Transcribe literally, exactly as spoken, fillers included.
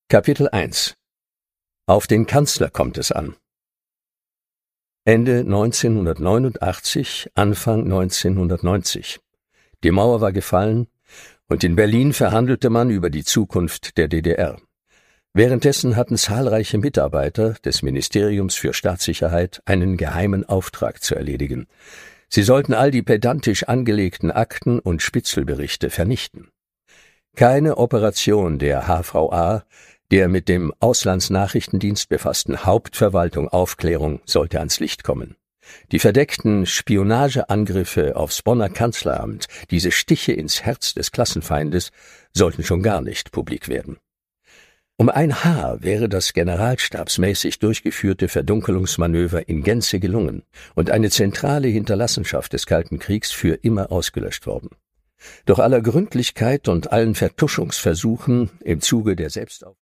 Kapitel eins. Auf den Kanzler kommt es an. Ende neunzehnhundertneunundachtzig, Anfang neunzehnhundertneunzig. Die Mauer war gefallen, und in Berlin verhandelte man über die Zukunft der D D R. Währenddessen hatten zahlreiche Mitarbeiter des Ministeriums für Staatssicherheit einen geheimen Auftrag zu erledigen. Sie sollten all die pedantisch angelegten Akten und Spitzelberichte vernichten. Keine Operation der H V A, der mit dem Auslandsnachrichtendienst befassten Hauptverwaltung Aufklärung, sollte ans Licht kommen. Die verdeckten Spionageangriffe aufs Bonner Kanzleramt, diese Stiche ins Herz des Klassenfeindes, sollten schon gar nicht publik werden. Um ein Haar wäre das generalstabsmäßig durchgeführte Verdunkelungsmanöver in Gänze gelungen und eine zentrale Hinterlassenschaft des Kalten Kriegs für immer ausgelöscht worden. Doch aller Gründlichkeit und allen Vertuschungsversuchen im Zuge der Selbstauf